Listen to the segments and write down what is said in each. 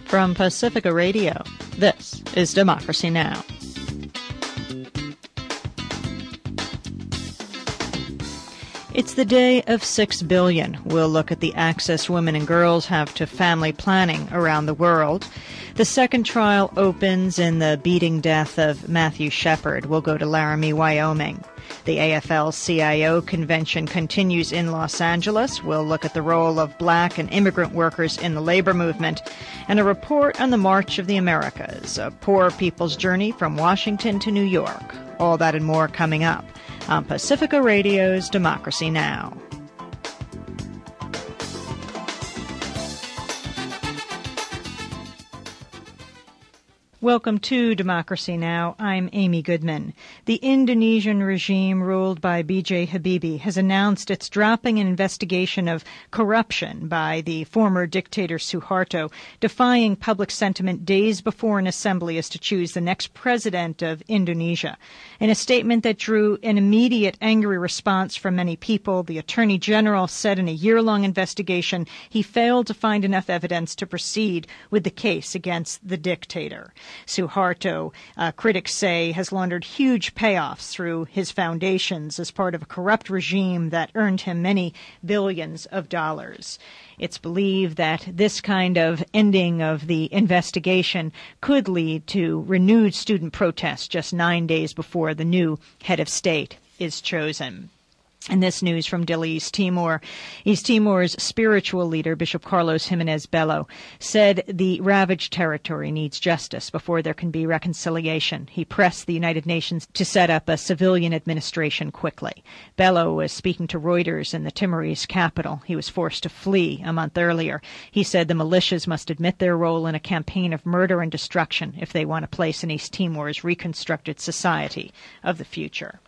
From Pacifica Radio, this is Democracy Now! It's the day of 6 billion. We'll look at the access women and girls have to family planning around the world. The second trial opens in the beating death of Matthew Shepard. We'll go to Laramie, Wyoming. The AFL-CIO convention continues in Los Angeles. We'll look at the role of black and immigrant workers in the labor movement, and a report on the March of the Americas, a poor people's journey from Washington to New York. All that and more coming up on Pacifica Radio's Democracy Now! Welcome to Democracy Now! I'm Amy Goodman. The Indonesian regime ruled by B.J. Habibie has announced it's dropping an investigation of corruption by the former dictator Suharto, defying public sentiment days before an assembly is to choose the next president of Indonesia. In a statement that drew an immediate angry response from many people, the Attorney General said in a year-long investigation he failed to find enough evidence to proceed with the case against the dictator. Suharto, critics say, has laundered huge payoffs through his foundations as part of a corrupt regime that earned him many billions of dollars. It's believed that this kind of ending of the investigation could lead to renewed student protests just 9 days before the new head of state is chosen. And this news from Dili, East Timor. East Timor's spiritual leader, Bishop Carlos Jimenez Bello, said the ravaged territory needs justice before there can be reconciliation. He pressed the United Nations to set up a civilian administration quickly. Bello was speaking to Reuters in the Timorese capital. He was forced to flee a month earlier. He said the militias must admit their role in a campaign of murder and destruction if they want a place in East Timor's reconstructed society of the future.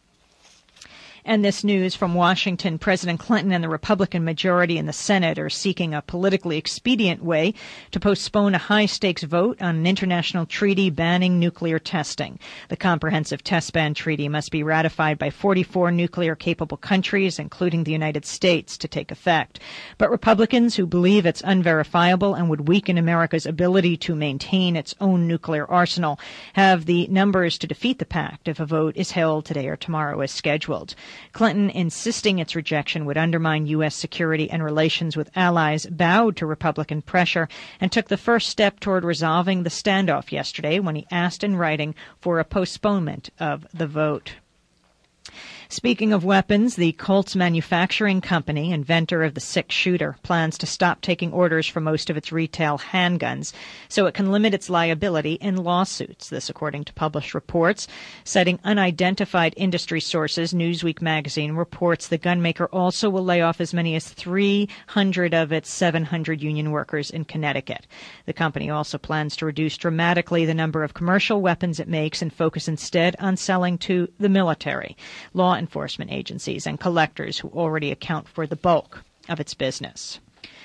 And this news from Washington, President Clinton and the Republican majority in the Senate are seeking a politically expedient way to postpone a high-stakes vote on an international treaty banning nuclear testing. The Comprehensive Test Ban Treaty must be ratified by 44 nuclear-capable countries, including the United States, to take effect. But Republicans who believe it's unverifiable and would weaken America's ability to maintain its own nuclear arsenal have the numbers to defeat the pact if a vote is held today or tomorrow as scheduled. Clinton, insisting its rejection would undermine U.S. security and relations with allies, bowed to Republican pressure and took the first step toward resolving the standoff yesterday when he asked in writing for a postponement of the vote. Speaking of weapons, the Colts Manufacturing Company, inventor of the six-shooter, plans to stop taking orders for most of its retail handguns so it can limit its liability in lawsuits. This according to published reports. Citing unidentified industry sources, Newsweek magazine reports the gunmaker also will lay off as many as 300 of its 700 union workers in Connecticut. The company also plans to reduce dramatically the number of commercial weapons it makes and focus instead on selling to the military, law enforcement agencies, and collectors who already account for the bulk of its business.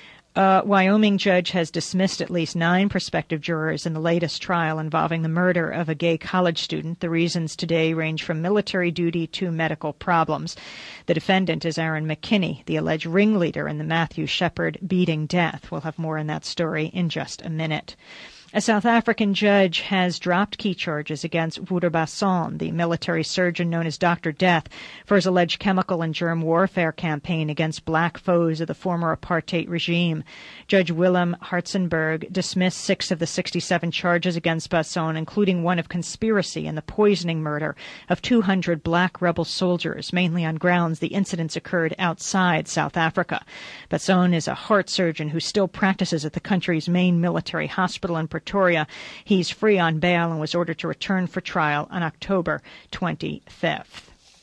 A Wyoming judge has dismissed at least 9 prospective jurors in the latest trial involving the murder of a gay college student. The reasons today range from military duty to medical problems. The defendant is Aaron McKinney, the alleged ringleader in the Matthew Shepard beating death. We'll have more on that story in just a minute. A South African judge has dropped key charges against Wouter Basson, the military surgeon known as Dr. Death, for his alleged chemical and germ warfare campaign against black foes of the former apartheid regime. Judge Willem Hartzenberg dismissed 6 of the 67 charges against Basson, including one of conspiracy and the poisoning murder of 200 black rebel soldiers, mainly on grounds the incidents occurred outside South Africa. Basson is a heart surgeon who still practices at the country's main military hospital in Pretoria. He's free on bail and was ordered to return for trial on October 25th.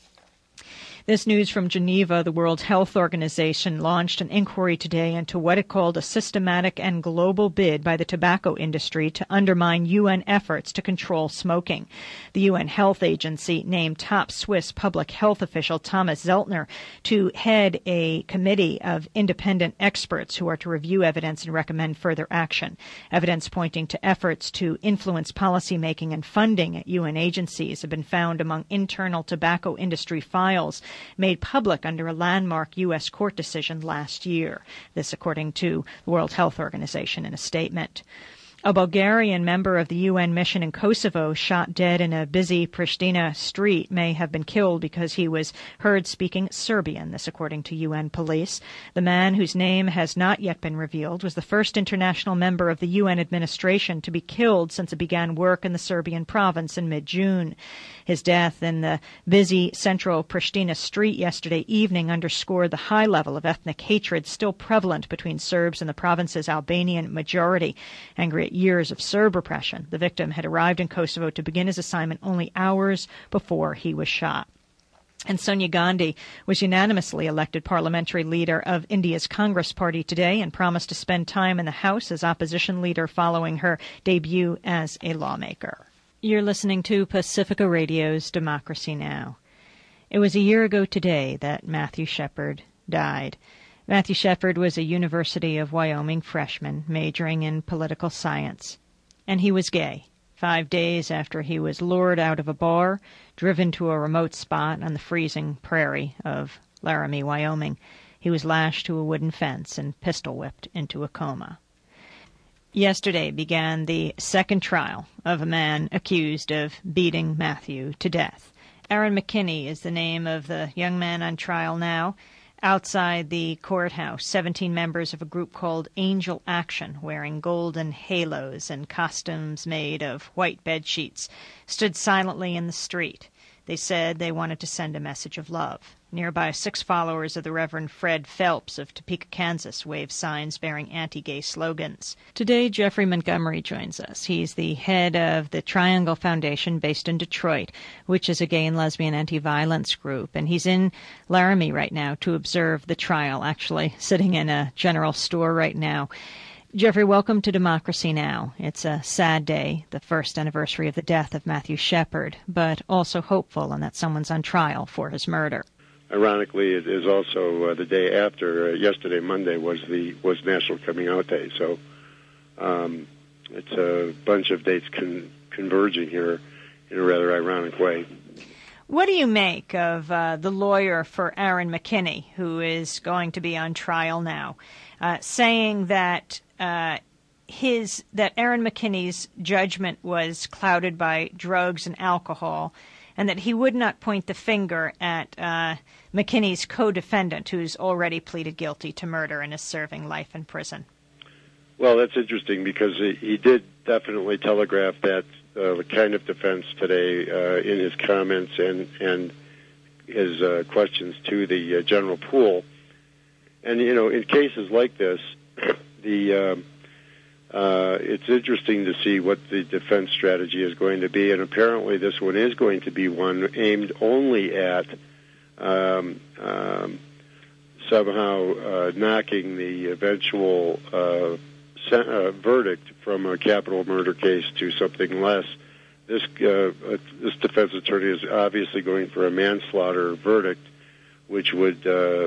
This news from Geneva. The World Health Organization launched an inquiry today into what it called a systematic and global bid by the tobacco industry to undermine UN efforts to control smoking. The UN Health Agency named top Swiss public health official Thomas Zeltner to head a committee of independent experts who are to review evidence and recommend further action. Evidence pointing to efforts to influence policymaking and funding at UN agencies have been found among internal tobacco industry files made public under a landmark U.S. court decision last year. This according to the World Health Organization in a statement. A Bulgarian member of the UN mission in Kosovo, shot dead in a busy Pristina street, may have been killed because he was heard speaking Serbian, this according to UN police. The man, whose name has not yet been revealed, was the first international member of the UN administration to be killed since it began work in the Serbian province in mid-June. His death in the busy central Pristina street yesterday evening underscored the high level of ethnic hatred still prevalent between Serbs and the province's Albanian majority. Angry at years of Serb repression, the victim had arrived in Kosovo to begin his assignment only hours before he was shot. And Sonia Gandhi was unanimously elected parliamentary leader of India's Congress Party today and promised to spend time in the House as opposition leader following her debut as a lawmaker. You're listening to Pacifica Radio's Democracy Now! It was a year ago today that Matthew Shepard died. Matthew Shepard was a University of Wyoming freshman majoring in political science. And he was gay. 5 days after he was lured out of a bar, driven to a remote spot on the freezing prairie of Laramie, Wyoming, he was lashed to a wooden fence and pistol-whipped into a coma. Yesterday began the second trial of a man accused of beating Matthew to death. Aaron McKinney is the name of the young man on trial now. Outside the courthouse, 17 members of a group called Angel Action, wearing golden halos and costumes made of white bed sheets, stood silently in the street. They said they wanted to send a message of love. Nearby, 6 followers of the Reverend Fred Phelps of Topeka, Kansas, waved signs bearing anti-gay slogans. Today, Jeffrey Montgomery joins us. He's the head of the Triangle Foundation based in Detroit, which is a gay and lesbian anti-violence group. And he's in Laramie right now to observe the trial, actually sitting in a general store right now. Jeffrey, welcome to Democracy Now! It's a sad day, the first anniversary of the death of Matthew Shepard, but also hopeful in that someone's on trial for his murder. Ironically, it is also the day after. Yesterday, Monday, was National Coming Out Day. So it's a bunch of dates converging here in a rather ironic way. What do you make of the lawyer for Aaron McKinney, who is going to be on trial now, saying that that Aaron McKinney's judgment was clouded by drugs and alcohol, and that he would not point the finger at McKinney's co-defendant, who's already pleaded guilty to murder and is serving life in prison? Well, that's interesting because he did definitely telegraph that kind of defense today in his comments and his questions to the general pool. And, you know, in cases like this, it's interesting to see what the defense strategy is going to be, and apparently this one is going to be one aimed only at somehow knocking the eventual verdict from a capital murder case to something less. This defense attorney is obviously going for a manslaughter verdict, which would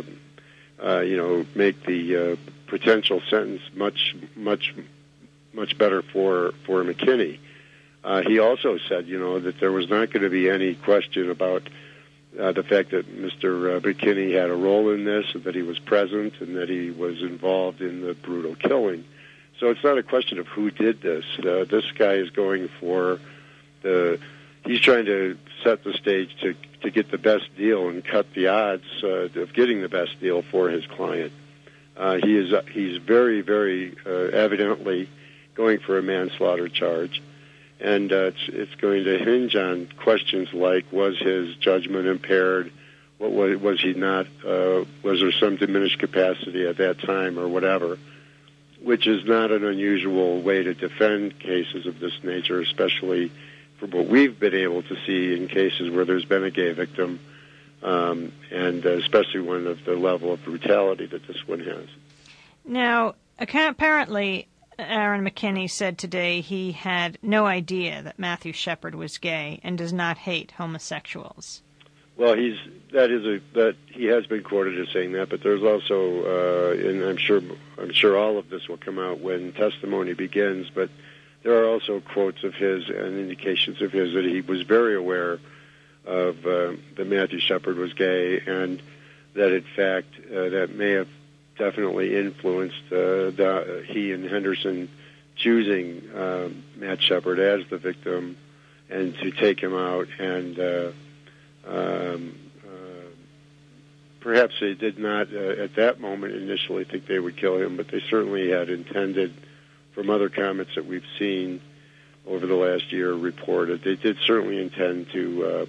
make the potential sentence much better for McKinney. He also said, that there was not going to be any question about the fact that Mr. McKinney had a role in this, and that he was present, and that he was involved in the brutal killing. So it's not a question of who did this. This guy is going for he's trying to set the stage to get the best deal and cut the odds of getting the best deal for his client. He's very, very evidently going for a manslaughter charge, and it's going to hinge on questions like, was his judgment impaired? Was he not? Was there some diminished capacity at that time, or whatever? Which is not an unusual way to defend cases of this nature, especially from what we've been able to see in cases where there's been a gay victim, and especially one of the level of brutality that this one has. Now, apparently, Aaron McKinney said today he had no idea that Matthew Shepard was gay and does not hate homosexuals. Well, he has been quoted as saying that, but there's also, and I'm sure all of this will come out when testimony begins, but there are also quotes of his and indications of his that he was very aware of that Matthew Shepard was gay, and that in fact that may have definitely influenced he and Henderson choosing Matt Shepard as the victim and to take him out. And perhaps they did not, at that moment, initially think they would kill him, but they certainly had intended, from other comments that we've seen over the last year reported, they did certainly intend to,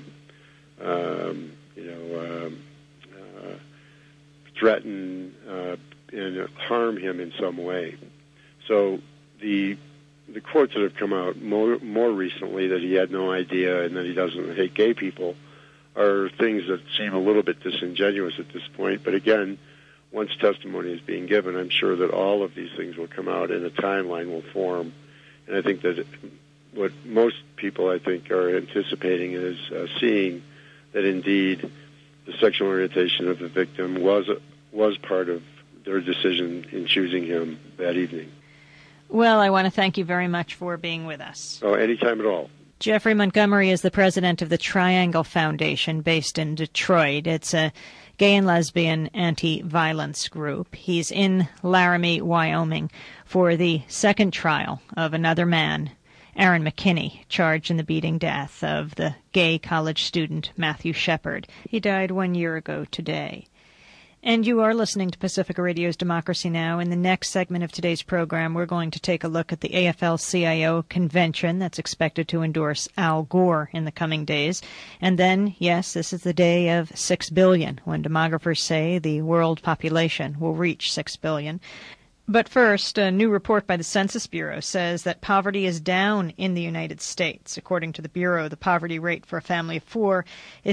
threaten and harm him in some way. So the quotes that have come out more recently, that he had no idea and that he doesn't hate gay people, are things that seem a little bit disingenuous at this point. But again, once testimony is being given, I'm sure that all of these things will come out and a timeline will form. And I think that what most people, I think, are anticipating is seeing that indeed the sexual orientation of the victim was part of their decision in choosing him that evening. Well, I want to thank you very much for being with us. Oh, anytime at all. Jeffrey Montgomery is the president of the Triangle Foundation based in Detroit. It's a gay and lesbian anti-violence group. He's in Laramie, Wyoming, for the second trial of another man, Aaron McKinney, charged in the beating death of the gay college student Matthew Shepard. He died 1 year ago today. And you are listening to Pacifica Radio's Democracy Now! In the next segment of today's program, we're going to take a look at the AFL-CIO convention that's expected to endorse Al Gore in the coming days. And then, yes, this is the day of 6 billion, when demographers say the world population will reach 6 billion. But first, a new report by the Census Bureau says that poverty is down in the United States. According to the Bureau, the poverty rate for a family of four is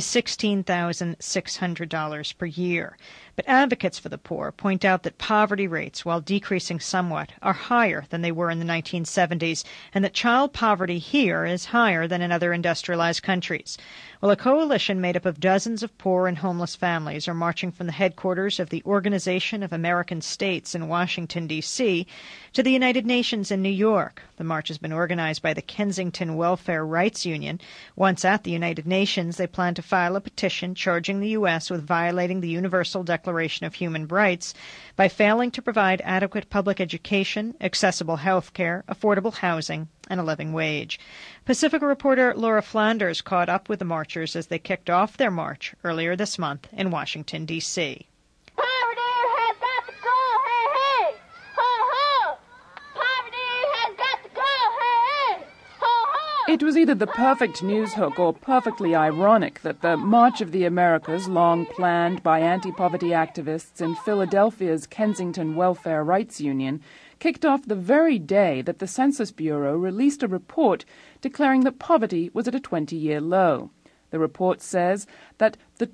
$16,600 per year. But advocates for the poor point out that poverty rates, while decreasing somewhat, are higher than they were in the 1970s, and that child poverty here is higher than in other industrialized countries. Well, a coalition made up of dozens of poor and homeless families are marching from the headquarters of the Organization of American States in Washington, D.C., to the United Nations in New York. The march has been organized by the Kensington Welfare Rights Union. Once at the United Nations, they plan to file a petition charging the U.S. with violating the Universal Declaration of Human Rights by failing to provide adequate public education, accessible health care, affordable housing, and a living wage. Pacifica reporter Laura Flanders caught up with the marchers as they kicked off their march earlier this month in Washington, D.C. Poverty has got to go, hey, hey! Ho, ho! Poverty has got to go, hey, hey! Ho, ho! It was either the perfect news hook or perfectly ironic that the March of the Americas, long planned by anti-poverty activists in Philadelphia's Kensington Welfare Rights Union, kicked off the very day that the Census Bureau released a report declaring that poverty was at a 20-year low. The report says that the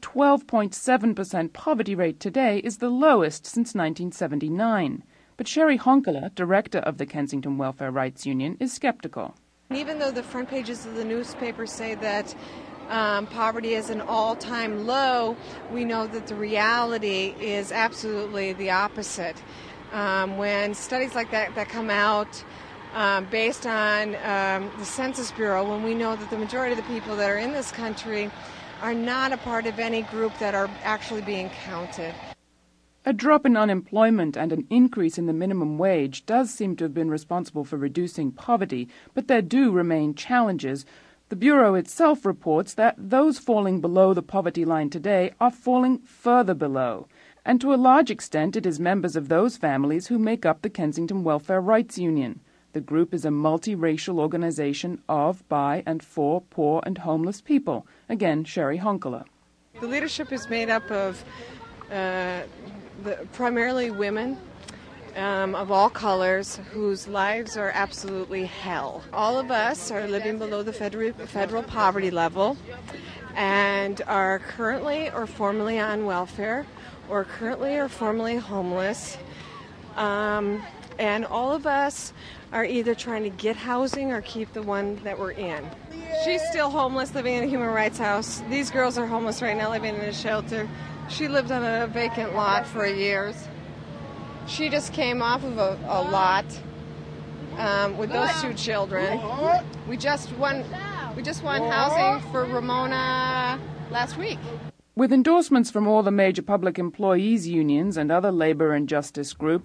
12.7% poverty rate today is the lowest since 1979. But Sherry Honkala, director of the Kensington Welfare Rights Union, is skeptical. Even though the front pages of the newspaper say that poverty is an all-time low, we know that the reality is absolutely the opposite. When studies like that come out based on the Census Bureau, when we know that the majority of the people that are in this country are not a part of any group that are actually being counted. A drop in unemployment and an increase in the minimum wage does seem to have been responsible for reducing poverty, but there do remain challenges. The Bureau itself reports that those falling below the poverty line today are falling further below. And to a large extent, it is members of those families who make up the Kensington Welfare Rights Union. The group is a multiracial organization of, by, and for poor and homeless people. Again, Sherry Honkala. The leadership is made up of primarily women of all colors whose lives are absolutely hell. All of us are living below the federal poverty level and are currently or formerly on welfare, or currently or formerly homeless, and all of us are either trying to get housing or keep the one that we're in. She's still homeless, living in a human rights house. These girls are homeless right now, living in a shelter. She lived on a vacant lot for years. She just came off of a lot with those two children. We just won housing for Ramona last week. With endorsements from all the major public employees unions and other labor and justice groups,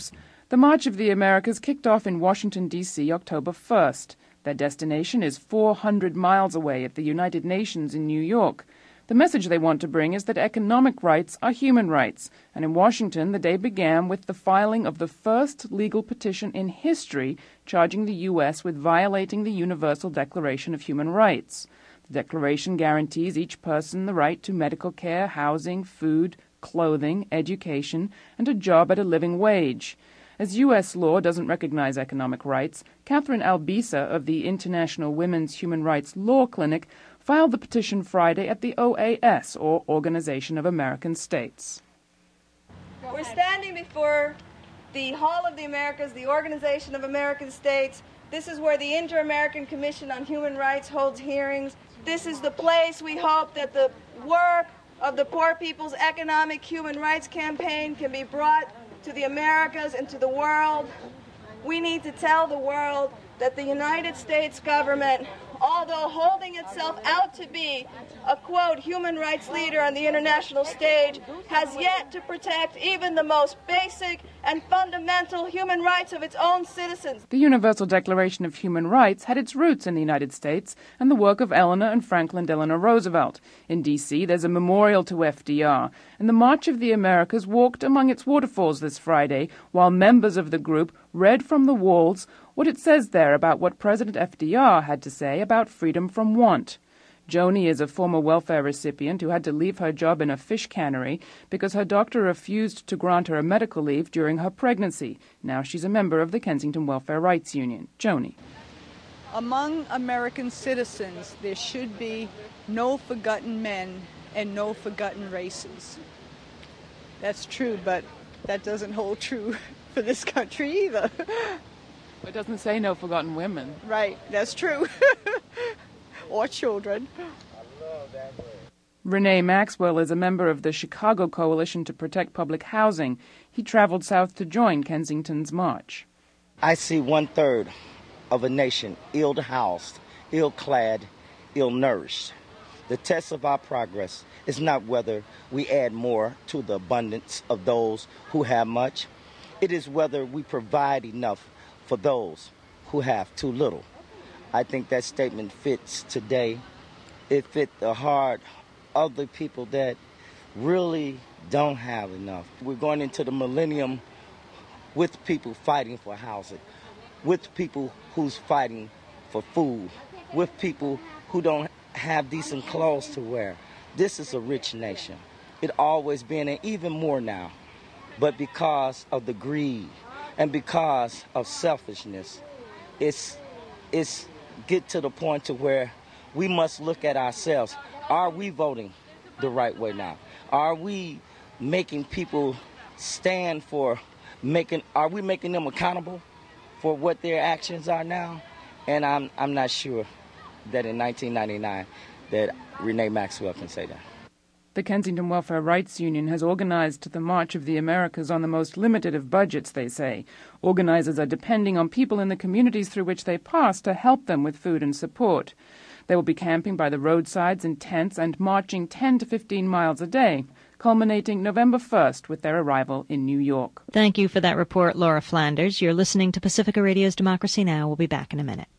The March of the Americas kicked off in Washington, D.C. October 1st. Their destination is 400 miles away at the United Nations in New York. The message they want to bring is that economic rights are human rights. And in Washington, the day began with the filing of the first legal petition in history charging the U.S. with violating the Universal Declaration of Human Rights. The Declaration guarantees each person the right to medical care, housing, food, clothing, education, and a job at a living wage. As U.S. law doesn't recognize economic rights, Catherine Albisa of the International Women's Human Rights Law Clinic filed the petition Friday at the OAS, or Organization of American States. We're standing before the Hall of the Americas, the Organization of American States. This is where the Inter-American Commission on Human Rights holds hearings. This is the place we hope that the work of the Poor People's Economic Human Rights Campaign can be brought to the Americas and to the world. We need to tell the world that the United States government, although holding itself out to be a, quote, human rights leader on the international stage, has yet to protect even the most basic and fundamental human rights of its own citizens. The Universal Declaration of Human Rights had its roots in the United States and the work of Eleanor and Franklin Delano Roosevelt. In D.C., there's a memorial to FDR, and the March of the Americas walked among its waterfalls this Friday, while members of the group read from the walls what it says there about what President FDR had to say about freedom from want. Joni is a former welfare recipient who had to leave her job in a fish cannery because her doctor refused to grant her a medical leave during her pregnancy. Now she's a member of the Kensington Welfare Rights Union. Joni. Among American citizens, there should be no forgotten men and no forgotten races. That's true, but that doesn't hold true for this country either. It doesn't say no forgotten women. Right, that's true. Or children. Renee Maxwell is a member of the Chicago Coalition to Protect Public Housing. He traveled south to join Kensington's march. I see 1/3 of a nation ill-housed, ill-clad, ill-nourished. The test of our progress is not whether we add more to the abundance of those who have much. It is whether we provide enough for those who have too little. I think that statement fits today. It fit the heart of the people that really don't have enough. We're going into the millennium with people fighting for housing, with people who's fighting for food, with people who don't have decent clothes to wear. This is a rich nation. It always been, and even more now. But because of the greed and because of selfishness, it's get to the point to where we must look at ourselves. Are we voting the right way now? Are we making people stand for are we making them accountable for what their actions are now? And I'm not sure that in 1999 that Renee Maxwell can say that. The Kensington Welfare Rights Union has organized the March of the Americas on the most limited of budgets, they say. Organizers are depending on people in the communities through which they pass to help them with food and support. They will be camping by the roadsides in tents and marching 10 to 15 miles a day, culminating November 1st with their arrival in New York. Thank you for that report, Laura Flanders. You're listening to Pacifica Radio's Democracy Now! We'll be back in a minute.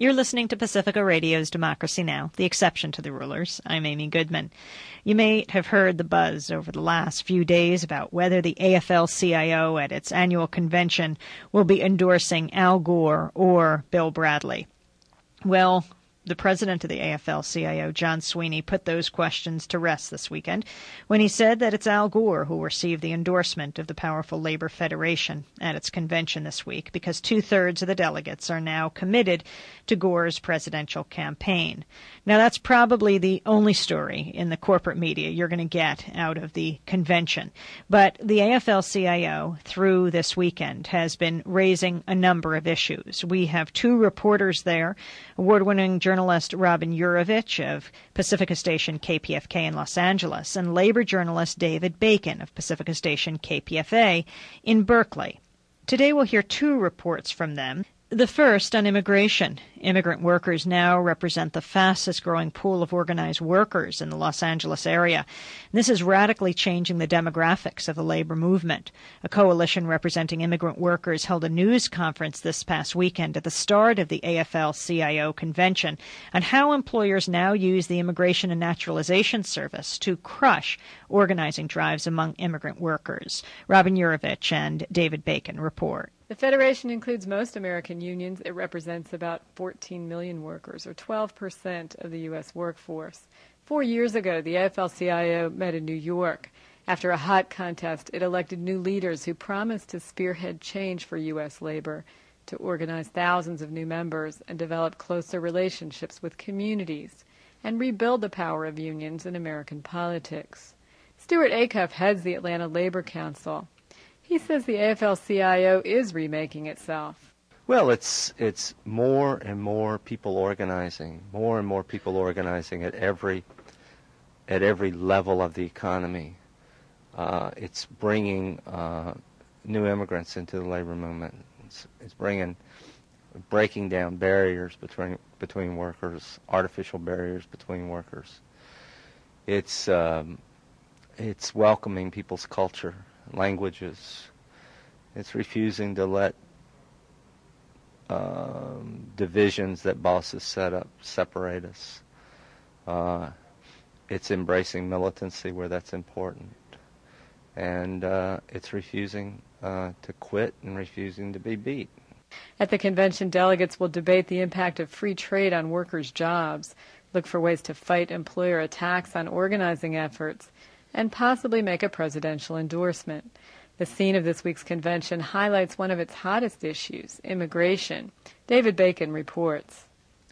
You're listening to Pacifica Radio's Democracy Now!, the exception to the rulers. I'm Amy Goodman. You may have heard the buzz over the last few days about whether the AFL-CIO at its annual convention will be endorsing Al Gore or Bill Bradley. Well, the president of the AFL-CIO, John Sweeney, put those questions to rest this weekend when he said that it's Al Gore who will receive the endorsement of the powerful Labor Federation at its convention this week because 2/3 of the delegates are now committed to Gore's presidential campaign. Now, that's probably the only story in the corporate media you're going to get out of the convention. But the AFL-CIO, through this weekend, has been raising a number of issues. We have 2 reporters there, award-winning journalist Robin Yurovich of Pacifica Station KPFK in Los Angeles and labor journalist David Bacon of Pacifica Station KPFA in Berkeley. Today we'll hear 2 reports from them. The first on immigration. Immigrant workers now represent the fastest-growing pool of organized workers in the Los Angeles area. This is radically changing the demographics of the labor movement. A coalition representing immigrant workers held a news conference this past weekend at the start of the AFL-CIO convention on how employers now use the Immigration and Naturalization Service to crush organizing drives among immigrant workers. Robin Yurovich and David Bacon report. The Federation includes most American unions. It represents about 14 million workers, or 12% of the U.S. workforce. 4 years ago, the AFL-CIO met in New York. After a hot contest, it elected new leaders who promised to spearhead change for U.S. labor, to organize thousands of new members and develop closer relationships with communities, and rebuild the power of unions in American politics. Stuart Acuff heads the Atlanta Labor Council. He says the AFL-CIO is remaking itself. Well, it's more and more people organizing at every level of the economy. It's bringing new immigrants into the labor movement. It's breaking down barriers between workers, artificial barriers between workers. It's welcoming people's culture, languages. It's refusing to let divisions that bosses set up separate us. It's embracing militancy where that's important. And it's refusing to quit and refusing to be beat. At the convention, delegates will debate the impact of free trade on workers' jobs, look for ways to fight employer attacks on organizing efforts, and possibly make a presidential endorsement. The scene of this week's convention highlights one of its hottest issues, immigration. David Bacon reports.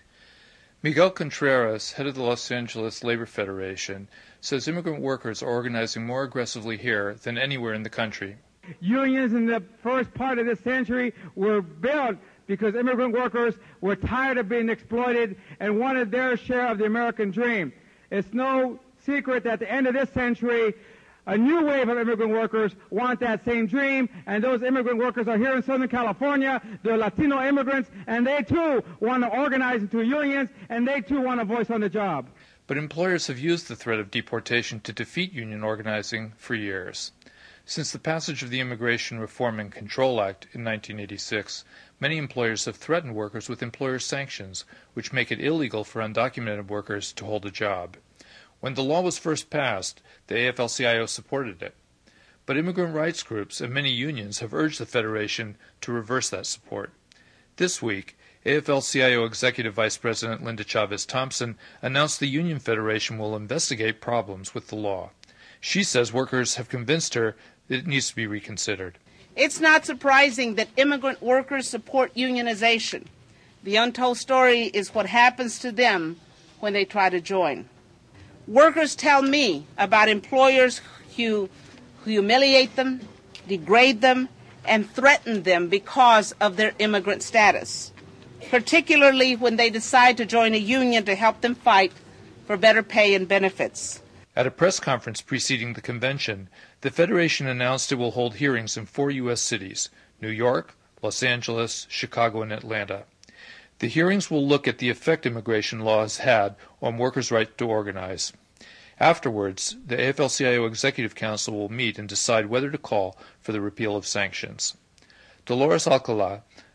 Miguel Contreras, head of the Los Angeles Labor Federation, says immigrant workers are organizing more aggressively here than anywhere in the country. Unions in the first part of this century were built because immigrant workers were tired of being exploited and wanted their share of the American dream. It's no secret that at the end of this century, a new wave of immigrant workers want that same dream, and those immigrant workers are here in Southern California. They're Latino immigrants, and they too want to organize into unions, and they too want a voice on the job. But employers have used the threat of deportation to defeat union organizing for years. Since the passage of the Immigration Reform and Control Act in 1986, many employers have threatened workers with employer sanctions, which make it illegal for undocumented workers to hold a job. When the law was first passed, the AFL-CIO supported it. But immigrant rights groups and many unions have urged the Federation to reverse that support. This week, AFL-CIO Executive Vice President Linda Chavez Thompson announced the Union Federation will investigate problems with the law. She says workers have convinced her that it needs to be reconsidered. It's not surprising that immigrant workers support unionization. The untold story is what happens to them when they try to join. Workers tell me about employers who humiliate them, degrade them, and threaten them because of their immigrant status, particularly when they decide to join a union to help them fight for better pay and benefits. At a press conference preceding the convention, the Federation announced it will hold hearings in 4 U.S. cities: New York, Los Angeles, Chicago, and Atlanta. The hearings will look at the effect immigration law has had on workers' right to organize. Afterwards, the AFL-CIO Executive Council will meet and decide whether to call for the repeal of sanctions. Dolores Alcala,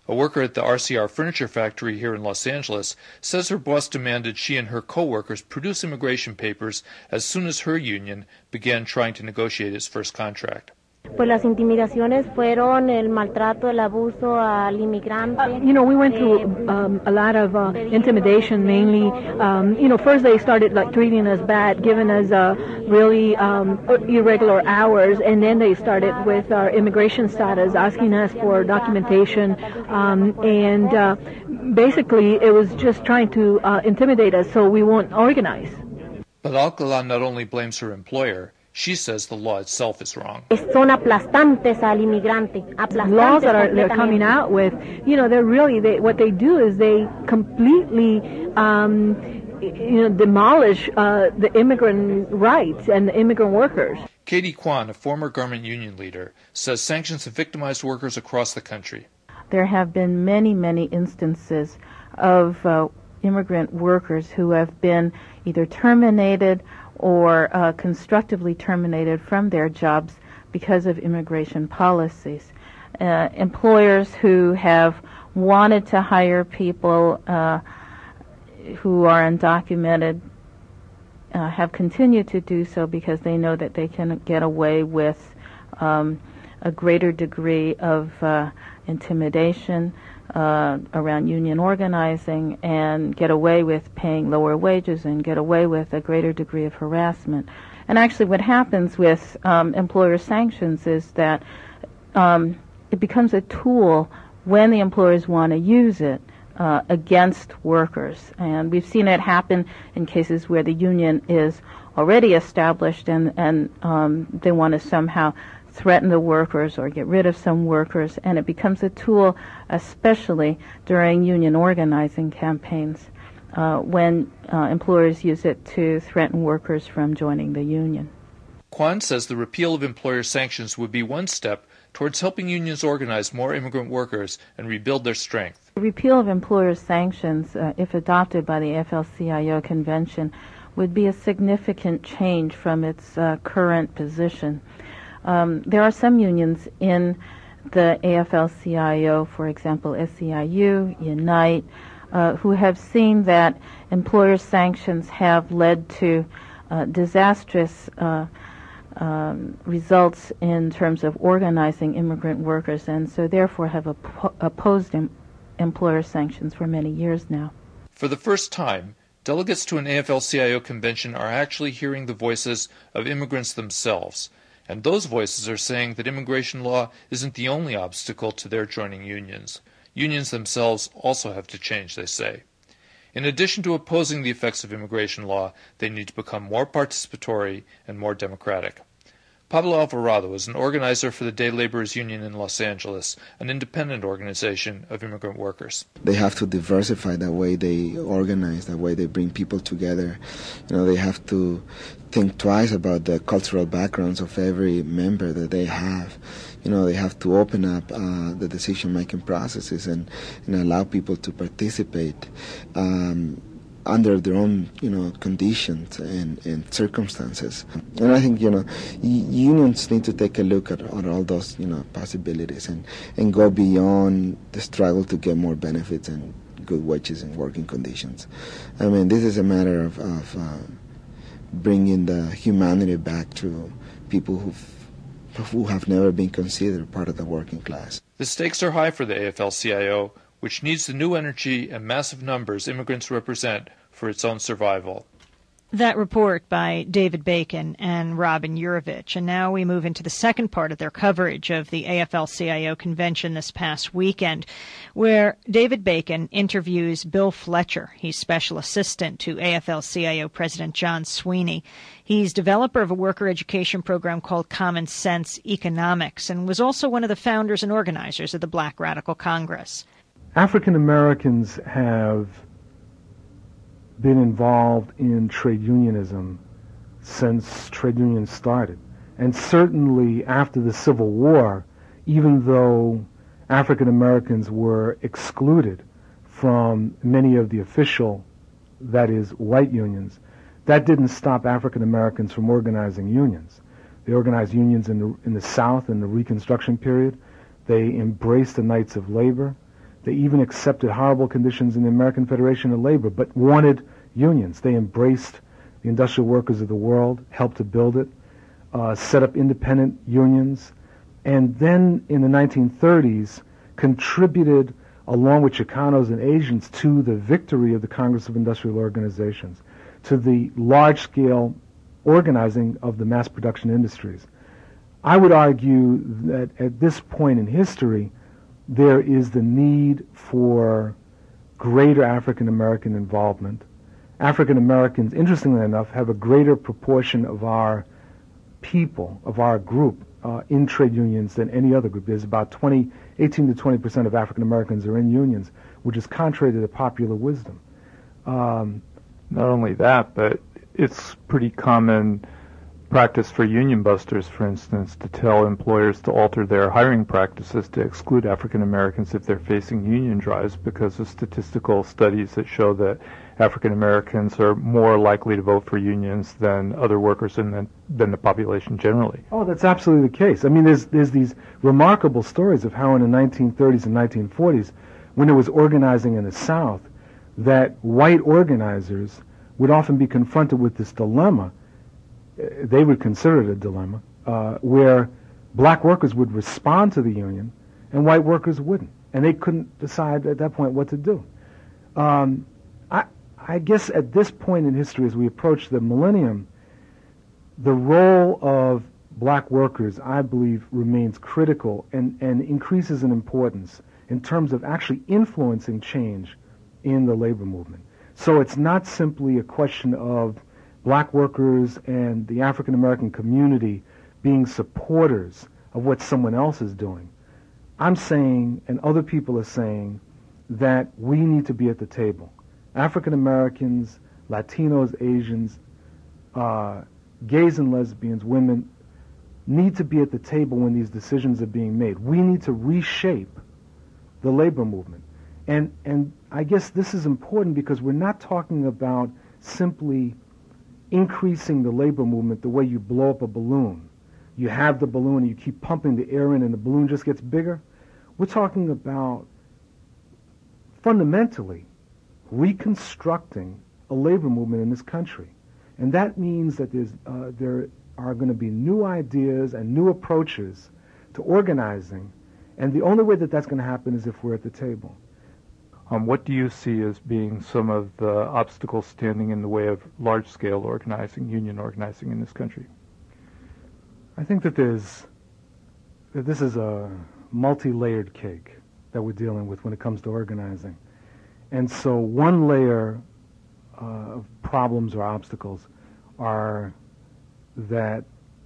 A worker at the RCR furniture factory here in Los Angeles says her boss demanded she and her co-workers produce immigration papers as soon as her union began trying to negotiate its first contract. Pues las intimidaciones fueron el maltrato, el abuso al inmigrante. We went through a lot of intimidation, mainly. First they started treating us bad, giving us really irregular hours, and then they started with our immigration status, asking us for documentation, and basically it was just trying to intimidate us so we won't organize. But Alcala not only blames her employer, she says the law itself is wrong. Son aplastantes al inmigrante. Laws that they're coming out with, what they do is they completely demolish the immigrant rights and the immigrant workers. Katie Kwan, a former garment union leader, says sanctions have victimized workers across the country. There have been many, many instances of immigrant workers who have been either terminated or constructively terminated from their jobs because of immigration policies. Employers who have wanted to hire people who are undocumented have continued to do so because they know that they can get away with a greater degree of intimidation around union organizing, and get away with paying lower wages, and get away with a greater degree of harassment. And actually what happens with employer sanctions is that it becomes a tool when the employers want to use it against workers. And we've seen it happen in cases where the union is already established and they want to somehow threaten the workers or get rid of some workers, and it becomes a tool especially during union organizing campaigns when employers use it to threaten workers from joining the union. Kwan says the repeal of employer sanctions would be one step towards helping unions organize more immigrant workers and rebuild their strength. The repeal of employer sanctions, if adopted by the AFL-CIO convention, would be a significant change from its current position. There are some unions in the AFL-CIO, for example, SEIU, Unite, who have seen that employer sanctions have led to disastrous results in terms of organizing immigrant workers, and so therefore have opposed employer sanctions for many years now. For the first time, delegates to an AFL-CIO convention are actually hearing the voices of immigrants themselves. And those voices are saying that immigration law isn't the only obstacle to their joining unions. Unions themselves also have to change, they say. In addition to opposing the effects of immigration law, they need to become more participatory and more democratic. Pablo Alvarado is an organizer for the Day Laborers Union in Los Angeles, an independent organization of immigrant workers. They have to diversify the way they organize, the way they bring people together. They have to think twice about the cultural backgrounds of every member that they have. They have to open up the decision-making processes and allow people to participate under their own, conditions and circumstances. And I think, unions need to take a look at all those, possibilities and go beyond the struggle to get more benefits and good wages and working conditions. I mean, this is a matter of bringing the humanity back to people who have never been considered part of the working class. The stakes are high for the AFL-CIO, which needs the new energy and massive numbers immigrants represent for its own survival. That report by David Bacon and Robin Yurovich. And now we move into the second part of their coverage of the AFL-CIO convention this past weekend, where David Bacon interviews Bill Fletcher. He's special assistant to AFL-CIO President John Sweeney. He's developer of a worker education program called Common Sense Economics and was also one of the founders and organizers of the Black Radical Congress. African Americans have been involved in trade unionism since trade unions started. And certainly after the Civil War, even though African Americans were excluded from many of the official, that is, white unions, that didn't stop African Americans from organizing unions. They organized unions in the South in the Reconstruction period. They embraced the Knights of Labor. They even accepted horrible conditions in the American Federation of Labor, but wanted unions. They embraced the industrial workers of the world, helped to build it, set up independent unions, and then in the 1930s contributed, along with Chicanos and Asians, to the victory of the Congress of Industrial Organizations, to the large-scale organizing of the mass production industries. I would argue that at this point in history, there is the need for greater African American involvement. African Americans, interestingly enough, have a greater proportion of our people, of our group, in trade unions than any other group. There's about 18 to 20% of African Americans are in unions, which is contrary to the popular wisdom. Not only that, but it's pretty common practice for union busters, for instance, to tell employers to alter their hiring practices to exclude African Americans if they're facing union drives, because of statistical studies that show that African Americans are more likely to vote for unions than other workers than the population generally. Oh, that's absolutely the case. I mean, there's these remarkable stories of how in the 1930s and 1940s, when there was organizing in the South, that white organizers would often be confronted with this dilemma. They would consider it a dilemma, where black workers would respond to the union and white workers wouldn't. And they couldn't decide at that point what to do. I guess at this point in history, as we approach the millennium, the role of black workers, I believe, remains critical and increases in importance in terms of actually influencing change in the labor movement. So it's not simply a question of black workers and the African American community being supporters of what someone else is doing. I'm saying, and other people are saying, that we need to be at the table. African Americans, Latinos, Asians, gays and lesbians, women, need to be at the table when these decisions are being made. We need to reshape the labor movement. And I guess this is important because we're not talking about simply increasing the labor movement the way you blow up a balloon. You have the balloon and you keep pumping the air in and the balloon just gets bigger. We're talking about fundamentally reconstructing a labor movement in this country. And that means that there are going to be new ideas and new approaches to organizing. And the only way that that's going to happen is if we're at the table. What do you see as being some of the obstacles standing in the way of large-scale organizing, union organizing in this country? I think that this is a multi-layered cake that we're dealing with when it comes to organizing. And so one layer of problems or obstacles are that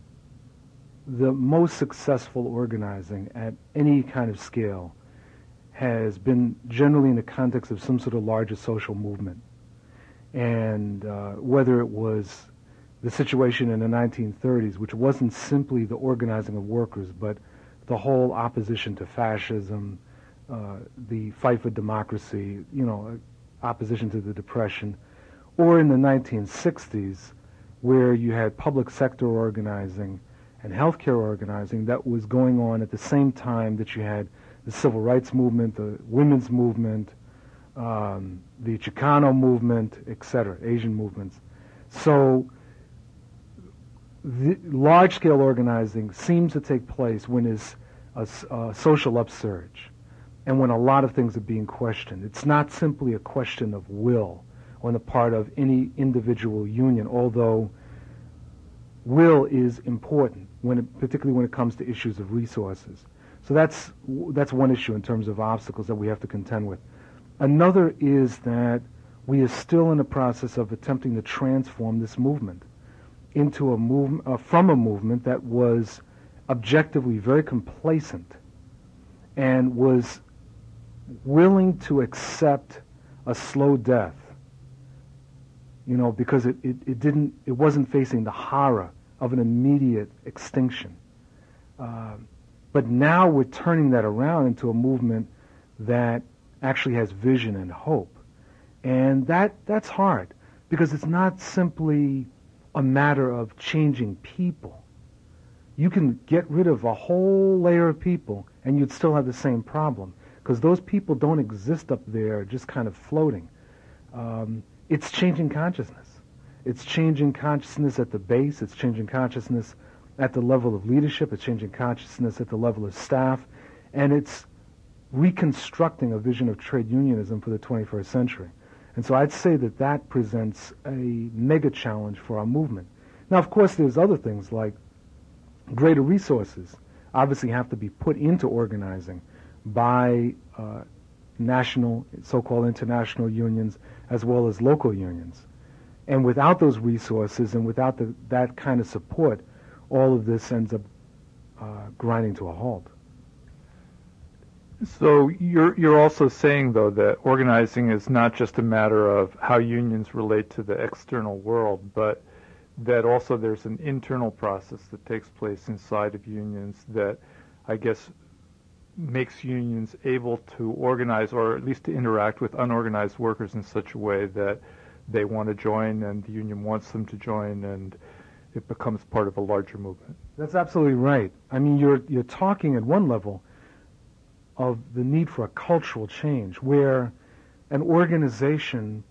the most successful organizing at any kind of scale has been generally in the context of some sort of larger social movement. And whether it was the situation in the 1930s, which wasn't simply the organizing of workers, but the whole opposition to fascism, the fight for democracy, opposition to the Depression, or in the 1960s, where you had public sector organizing and healthcare organizing that was going on at the same time that you had the civil rights movement, the women's movement, the Chicano movement, etc., Asian movements. So the large-scale organizing seems to take place when there's a social upsurge and when a lot of things are being questioned. It's not simply a question of will on the part of any individual union, although will is important, particularly when it comes to issues of resources. So that's one issue in terms of obstacles that we have to contend with. Another is that we are still in the process of attempting to transform this movement into from a movement that was objectively very complacent and was willing to accept a slow death, because it wasn't facing the horror of an immediate extinction. But now we're turning that around into a movement that actually has vision and hope. And that's hard, because it's not simply a matter of changing people. You can get rid of a whole layer of people and you'd still have the same problem, because those people don't exist up there just kind of floating. It's changing consciousness. It's changing consciousness at the base. It's changing consciousness at the level of leadership. It's changing consciousness at the level of staff. And it's reconstructing a vision of trade unionism for the 21st century. And so I'd say that that presents a mega challenge for our movement. Now, of course, there's other things like greater resources obviously have to be put into organizing by national, so-called international unions, as well as local unions. And without those resources and without that kind of support, all of this ends up grinding to a halt. So you're also saying, though, that organizing is not just a matter of how unions relate to the external world, but that also there's an internal process that takes place inside of unions that, I guess, makes unions able to organize, or at least to interact with unorganized workers in such a way that they want to join and the union wants them to join, and it becomes part of a larger movement. That's absolutely right. I mean, you're talking at one level of the need for a cultural change where an organization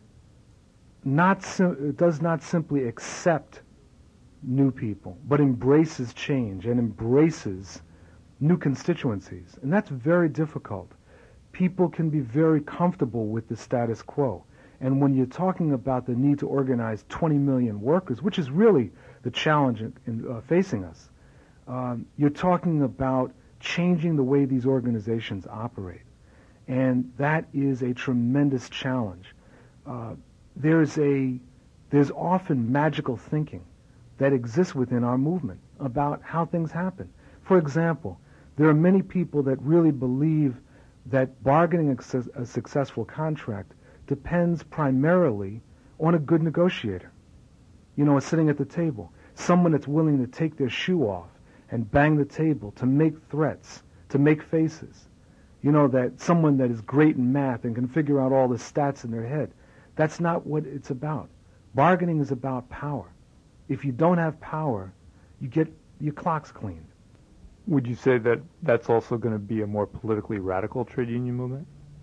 does not simply accept new people, but embraces change and embraces new constituencies. And that's very difficult. People can be very comfortable with the status quo. And when you're talking about the need to organize 20 million workers, which is really the challenge facing us, you're talking about changing the way these organizations operate. And that is a tremendous challenge. There's often magical thinking that exists within our movement about how things happen. For example, there are many people that really believe that bargaining a successful contract depends primarily on a good negotiator. You know, sitting at the table, someone that's willing to take their shoe off and bang the table, to make threats, to make faces. You know, that someone that is great in math and can figure out all the stats in their head. That's not what it's about. Bargaining is about power. If you don't have power, you get your clocks cleaned. Would you say that that's also going to be a more politically radical trade union movement?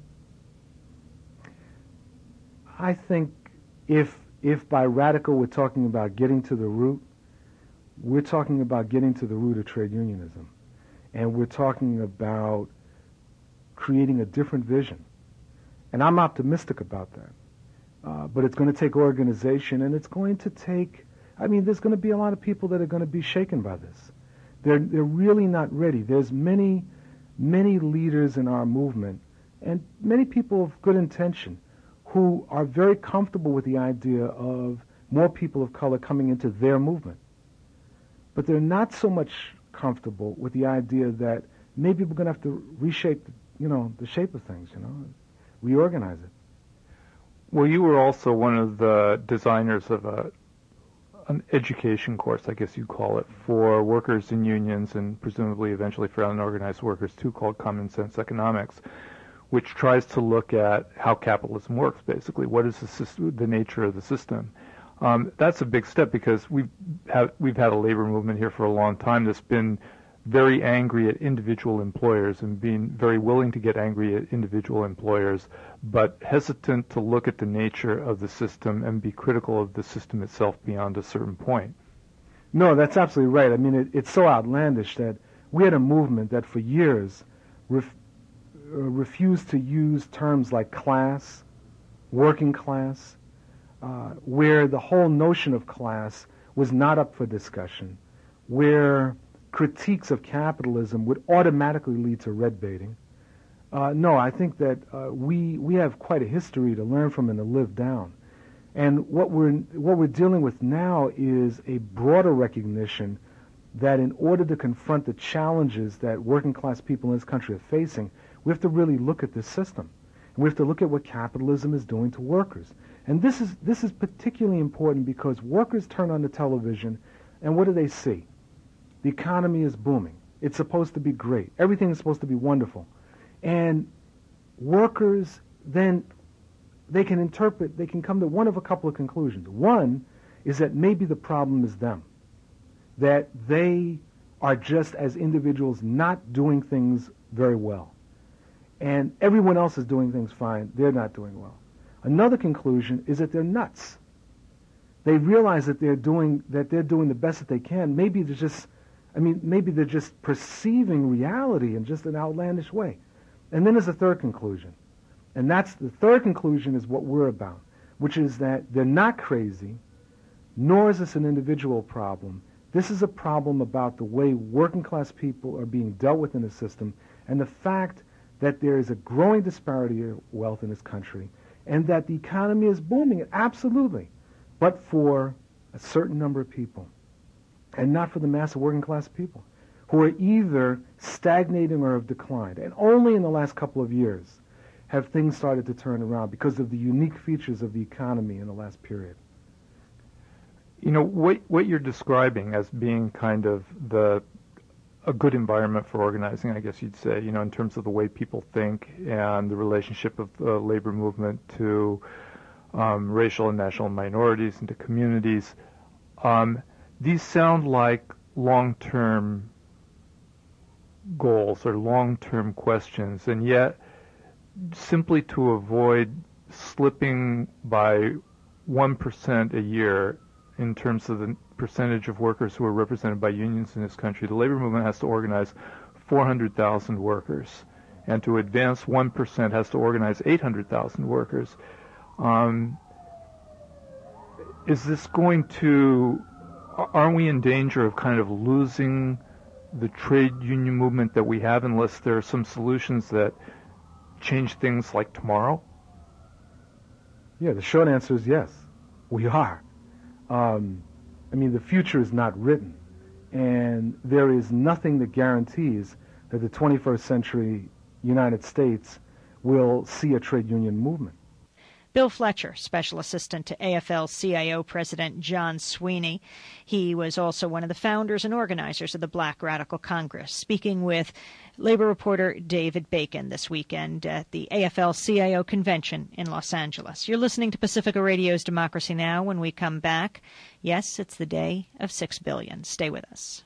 I think if by radical we're talking about getting to the root, we're talking about getting to the root of trade unionism. And we're talking about creating a different vision. And I'm optimistic about that. But it's going to take organization, and it's going to take, I mean, there's going to be a lot of people that are going to be shaken by this. They're really not ready. There's many leaders in our movement, and many people of good intention, who are very comfortable with the idea of more people of color coming into their movement. But they're not so much comfortable with the idea that maybe we're going to have to reshape, the shape of things, reorganize it. Well, you were also one of the designers of an education course, I guess you'd call it, for workers in unions and presumably eventually for unorganized workers too, called Common Sense Economics, which tries to look at how capitalism works, basically. What is the nature of the system? That's a big step because we've had a labor movement here for a long time that's been very angry at individual employers and being very willing to get angry at individual employers, but hesitant to look at the nature of the system and be critical of the system itself beyond a certain point. No, that's absolutely right. I mean, it's so outlandish that we had a movement that for years refused to use terms like class, working class, where the whole notion of class was not up for discussion, where critiques of capitalism would automatically lead to red baiting. No, I think that we have quite a history to learn from and to live down. And what we're dealing with now is a broader recognition that in order to confront the challenges that working class people in this country are facing, we have to really look at this system. And we have to look at what capitalism is doing to workers. And this is particularly important because workers turn on the television, and what do they see? The economy is booming. It's supposed to be great. Everything is supposed to be wonderful. And workers then, they can come to one of a couple of conclusions. One is that maybe the problem is them, that they are just as individuals not doing things very well. and everyone else is doing things fine. They're not doing well. Another conclusion is that they're nuts. They realize that they're doing the best that they can. Maybe they're just perceiving reality in just an outlandish way. And then there's a third conclusion. And the third conclusion is what we're about, which is that they're not crazy, nor is this an individual problem. This is a problem about the way working class people are being dealt with in the system and the fact that there is a growing disparity of wealth in this country and that the economy is booming, absolutely, but for a certain number of people and not for the mass of working class people who are either stagnating or have declined. And only in the last couple of years have things started to turn around because of the unique features of the economy in the last period. You know, what you're describing as being kind of a good environment for organizing, I guess you'd say, you know, in terms of the way people think and the relationship of the labor movement to racial and national minorities and to communities, these sound like long-term goals or long-term questions, and yet simply to avoid slipping by 1% a year in terms of the percentage of workers who are represented by unions in this country, the labor movement has to organize 400,000 workers, and to advance 1% has to organize 800,000 workers. Is this going to, aren't we in danger of kind of losing the trade union movement that we have unless there are some solutions that change things like tomorrow? Yeah, the short answer is yes, we are. The future is not written, and there is nothing that guarantees that the 21st century United States will see a trade union movement. Bill Fletcher, Special Assistant to AFL-CIO President John Sweeney. He was also one of the founders and organizers of the Black Radical Congress, speaking with labor reporter David Bacon this weekend at the AFL-CIO convention in Los Angeles. You're listening to Pacifica Radio's Democracy Now! When we come back, yes, it's the day of 6 billion. Stay with us.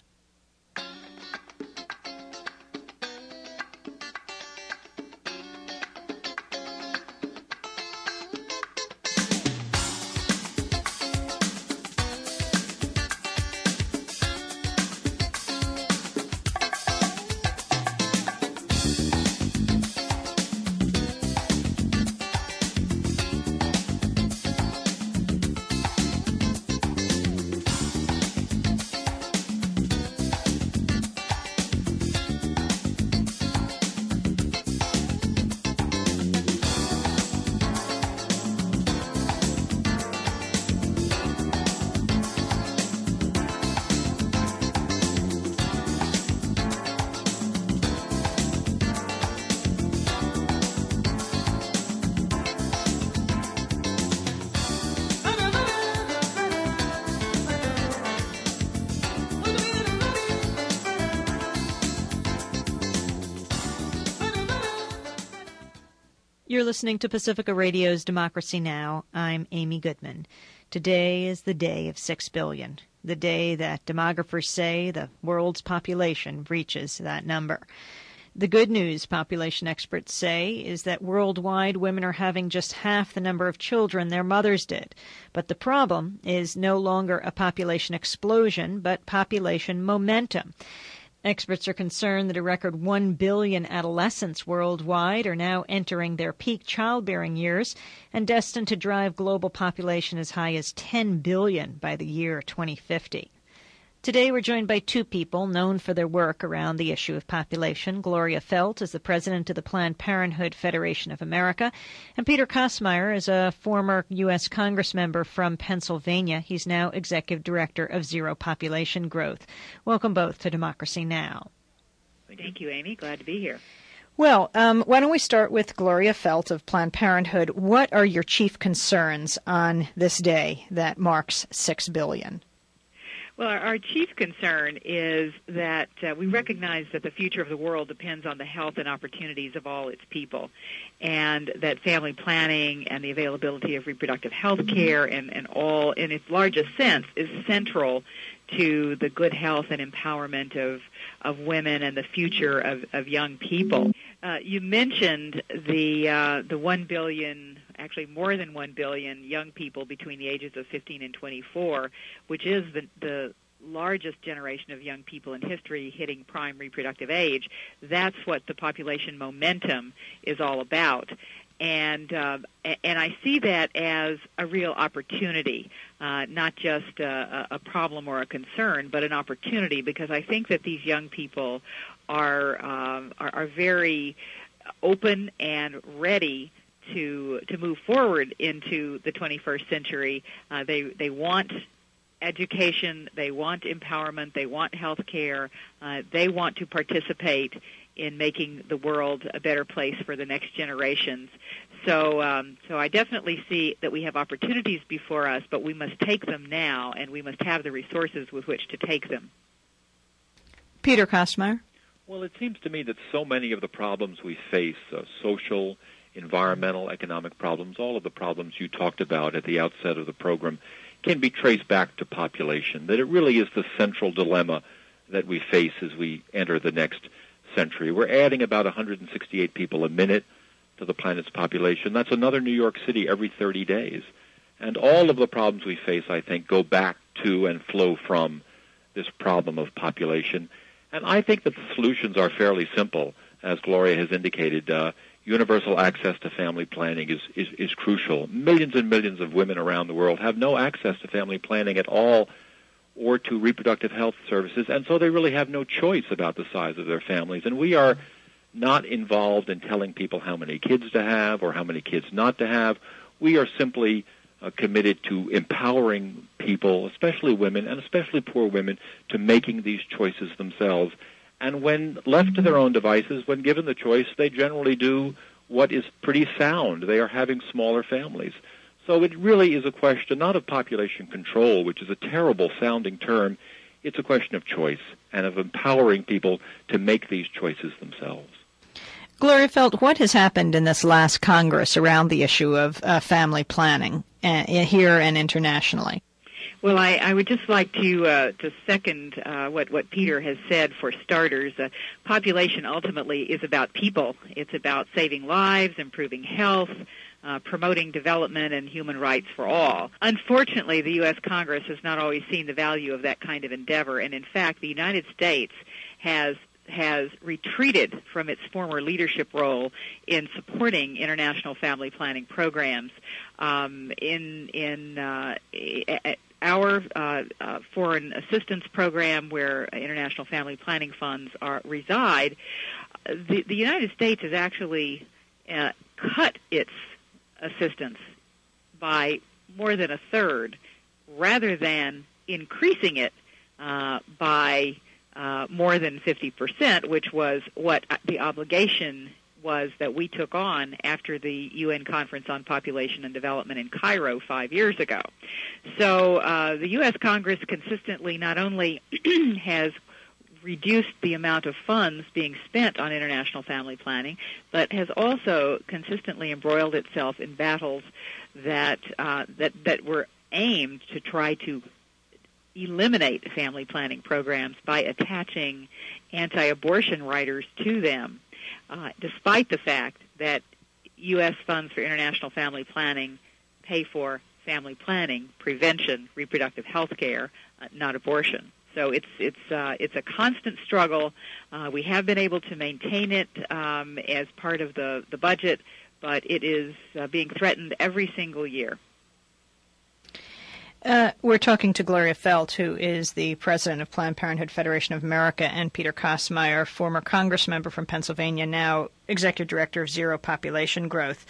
You're listening to Pacifica Radio's Democracy Now! I'm Amy Goodman. Today is the day of 6 billion, the day that demographers say the world's population reaches that number. The good news, population experts say, is that worldwide women are having just half the number of children their mothers did. But the problem is no longer a population explosion, but population momentum. Experts are concerned that a record 1 billion adolescents worldwide are now entering their peak childbearing years and destined to drive global population as high as 10 billion by the year 2050. Today we're joined by two people known for their work around the issue of population. Gloria Feldt is the president of the Planned Parenthood Federation of America, and Peter Kosmeier is a former U.S. Congressmember from Pennsylvania. He's now executive director of Zero Population Growth. Welcome both to Democracy Now! Thank you, Amy. Glad to be here. Well, why don't we start with Gloria Feldt of Planned Parenthood. What are your chief concerns on this day that marks 6 billion? Well, our chief concern is that we recognize that the future of the world depends on the health and opportunities of all its people, and that family planning and the availability of reproductive health care and all, in its largest sense, is central to the good health and empowerment of women and the future of young people. You mentioned the 1 billion, actually more than 1 billion young people between the ages of 15 and 24, which is the largest generation of young people in history hitting prime reproductive age. That's what the population momentum is all about. And I see that as a real opportunity, not just a problem or a concern, but an opportunity, because I think that these young people are very open and ready to move forward into the 21st century. They want education, they want empowerment, they want health care, they want to participate in making the world a better place for the next generations. So I definitely see that we have opportunities before us, but we must take them now, and we must have the resources with which to take them. Peter Kosmeier. Well, it seems to me that so many of the problems we face, social, environmental, economic problems, all of the problems you talked about at the outset of the program, can be traced back to population, that it really is the central dilemma that we face as we enter the next century. We're adding about 168 people a minute to the planet's population. That's another New York City every 30 days. And all of the problems we face, I think, go back to and flow from this problem of population. And I think that the solutions are fairly simple. As Gloria has indicated, universal access to family planning is crucial. Millions and millions of women around the world have no access to family planning at all, or to reproductive health services, and so they really have no choice about the size of their families. And we are not involved in telling people how many kids to have or how many kids not to have. We are simply committed to empowering people, especially women, and especially poor women, to making these choices themselves. And when left to their own devices, when given the choice, they generally do what is pretty sound. They are having smaller families. So it really is a question not of population control, which is a terrible-sounding term. It's a question of choice and of empowering people to make these choices themselves. Gloria Feldt, what has happened in this last Congress around the issue of family planning here and internationally? Well, I would just like to second what Peter has said. For starters, population ultimately is about people. It's about saving lives, improving health, promoting development and human rights for all. Unfortunately, the U.S. Congress has not always seen the value of that kind of endeavor, and in fact, the United States has retreated from its former leadership role in supporting international family planning programs. Our foreign assistance program, where international family planning funds reside, the United States has actually cut its assistance by more than a third, rather than increasing it by more than 50%, which was what the obligation was that we took on after the UN Conference on Population and Development in Cairo 5 years ago. So the U.S. Congress consistently not only has reduced the amount of funds being spent on international family planning, but has also consistently embroiled itself in battles that were aimed to try to eliminate family planning programs by attaching anti-abortion writers to them, despite the fact that U.S. funds for international family planning pay for family planning, prevention, reproductive health care, not abortion. So it's a constant struggle. We have been able to maintain it as part of the budget, but it is being threatened every single year. We're talking to Gloria Feldt, who is the president of Planned Parenthood Federation of America, and Peter Kosmeier, former Congress member from Pennsylvania, now Executive Director of Zero Population Growth.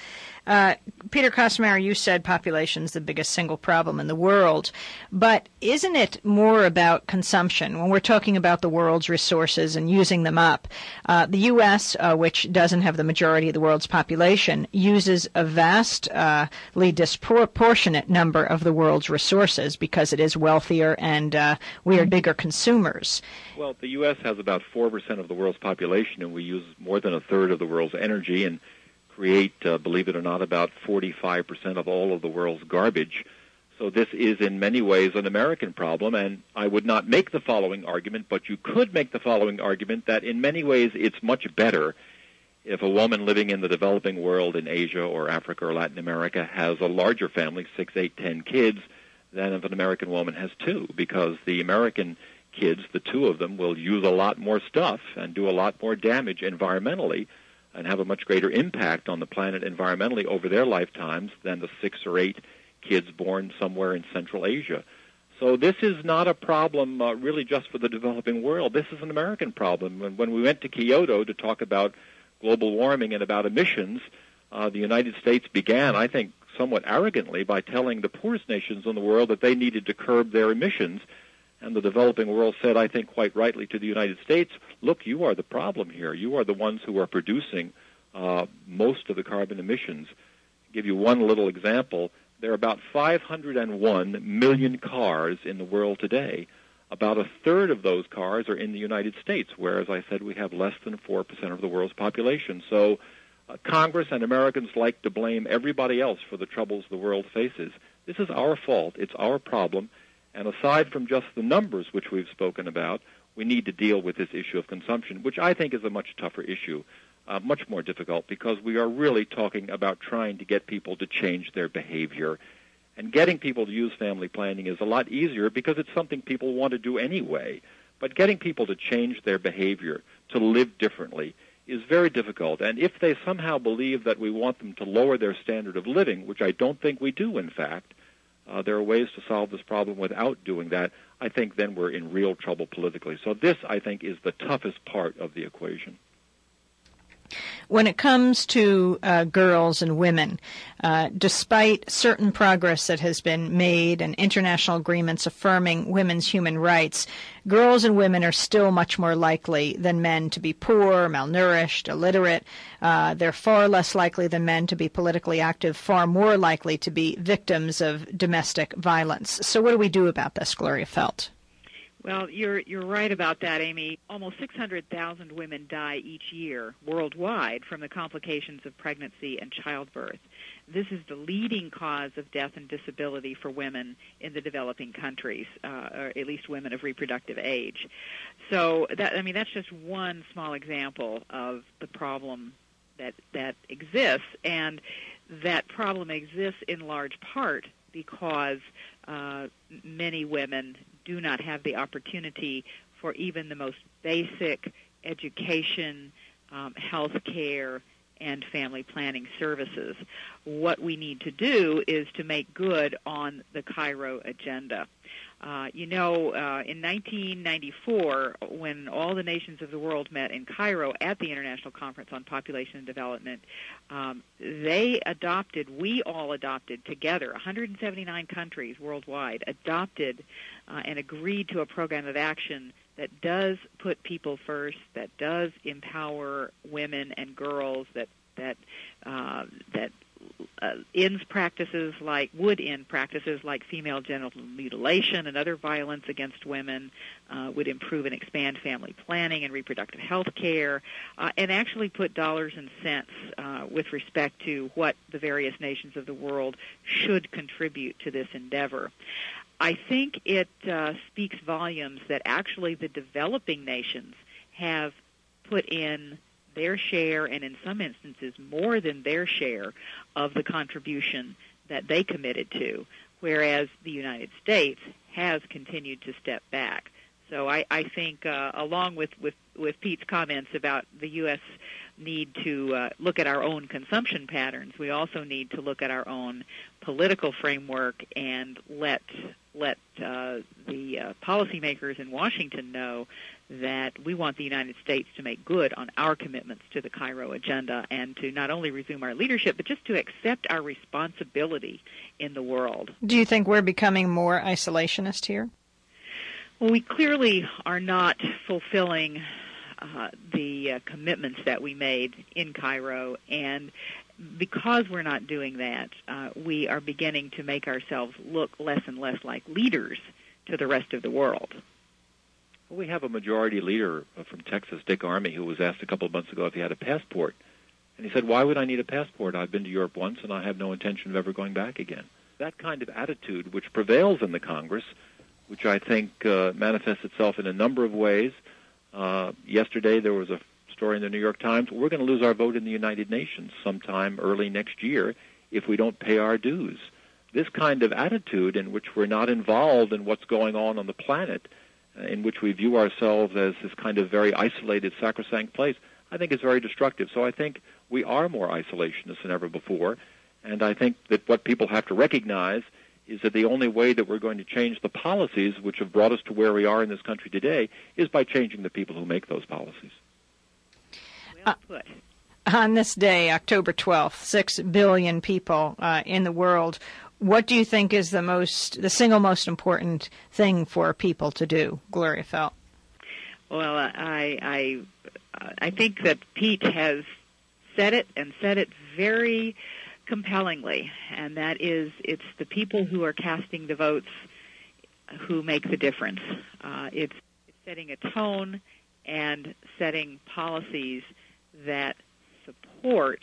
Peter Kosmar, you said population's the biggest single problem in the world, but isn't it more about consumption when we're talking about the world's resources and using them up? The U.S., which doesn't have the majority of the world's population, uses a vastly disproportionate number of the world's resources because it is wealthier and we are bigger consumers. Well, the U.S. has about 4% of the world's population, and we use more than a third of the world's energy and create, believe it or not, about 45% of all of the world's garbage. So this is in many ways an American problem, and I would not make the following argument, but you could make the following argument that in many ways it's much better if a woman living in the developing world in Asia or Africa or Latin America has a larger family, 6, 8, 10 kids, than if an American woman has 2, because the American kids, the 2 of them, will use a lot more stuff and do a lot more damage environmentally and have a much greater impact on the planet environmentally over their lifetimes than the 6 or 8 kids born somewhere in Central Asia. So this is not a problem really just for the developing world. This is an American problem. When we went to Kyoto to talk about global warming and about emissions, the United States began, I think, somewhat arrogantly by telling the poorest nations in the world that they needed to curb their emissions. And the developing world said, I think quite rightly, to the United States, look, you are the problem here. You are the ones who are producing most of the carbon emissions. I'll give you one little example. There are about 501 million cars in the world today. About a third of those cars are in the United States, where, as I said, we have less than 4% of the world's population. So Congress and Americans like to blame everybody else for the troubles the world faces. This is our fault. It's our problem. And aside from just the numbers which we've spoken about, we need to deal with this issue of consumption, which I think is a much tougher issue, much more difficult, because we are really talking about trying to get people to change their behavior. And getting people to use family planning is a lot easier because it's something people want to do anyway. But getting people to change their behavior, to live differently, is very difficult. And if they somehow believe that we want them to lower their standard of living, which I don't think we do, in fact, there are ways to solve this problem without doing that. I think then we're in real trouble politically. So this, I think, is the toughest part of the equation. When it comes to girls and women, despite certain progress that has been made and international agreements affirming women's human rights, girls and women are still much more likely than men to be poor, malnourished, illiterate. They're far less likely than men to be politically active, far more likely to be victims of domestic violence. So what do we do about this, Gloria Feldt? Well, you're right about that, Amy. Almost 600,000 women die each year worldwide from the complications of pregnancy and childbirth. This is the leading cause of death and disability for women in the developing countries, or at least women of reproductive age. So that's just one small example of the problem that exists, and that problem exists in large part because many women do not have the opportunity for even the most basic education, health care, and family planning services. What we need to do is to make good on the Cairo agenda. In 1994, when all the nations of the world met in Cairo at the International Conference on Population and Development, we all adopted together, 179 countries worldwide adopted and agreed to a program of action that does put people first, that does empower women and girls, that would end practices like female genital mutilation and other violence against women, would improve and expand family planning and reproductive health care, and actually put dollars and cents with respect to what the various nations of the world should contribute to this endeavor. I think it speaks volumes that actually the developing nations have put in their share, and in some instances more than their share, of the contribution that they committed to, whereas the United States has continued to step back. So I think, along with Pete's comments about the U.S. need to look at our own consumption patterns, we also need to look at our own political framework and let the policymakers in Washington know that we want the United States to make good on our commitments to the Cairo agenda and to not only resume our leadership, but just to accept our responsibility in the world. Do you think we're becoming more isolationist here? Well, we clearly are not fulfilling the commitments that we made in Cairo, and because we're not doing that, we are beginning to make ourselves look less and less like leaders to the rest of the world. We have a majority leader from Texas, Dick Armey, who was asked a couple of months ago if he had a passport. And he said, "Why would I need a passport? I've been to Europe once, and I have no intention of ever going back again." That kind of attitude, which prevails in the Congress, which I think manifests itself in a number of ways. Yesterday there was a story in the New York Times, we're going to lose our vote in the United Nations sometime early next year if we don't pay our dues. This kind of attitude in which we're not involved in what's going on the planet, in which we view ourselves as this kind of very isolated, sacrosanct place, I think is very destructive. So I think we are more isolationist than ever before, and I think that what people have to recognize is that the only way that we're going to change the policies which have brought us to where we are in this country today is by changing the people who make those policies. Well put. On this day, October 12th, 6 billion people in the world. What do you think is the single most important thing for people to do, Gloria Feldt? Well, I think that Pete has said it and said it very compellingly, and that is it's the people who are casting the votes who make the difference. It's setting a tone and setting policies that support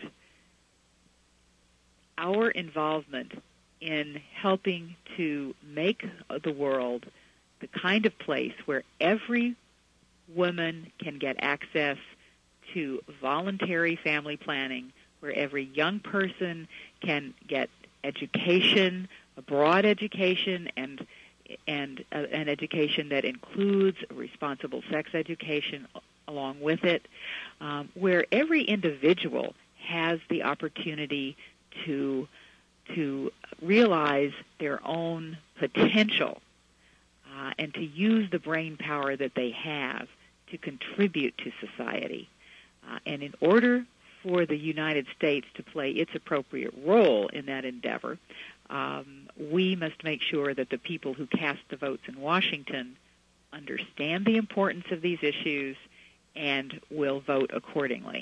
our involvement in helping to make the world the kind of place where every woman can get access to voluntary family planning, where every young person can get education, a broad education, and an education that includes responsible sex education along with it, where every individual has the opportunity to realize their own potential and to use the brain power that they have to contribute to society. And in order for the United States to play its appropriate role in that endeavor, we must make sure that the people who cast the votes in Washington understand the importance of these issues and will vote accordingly.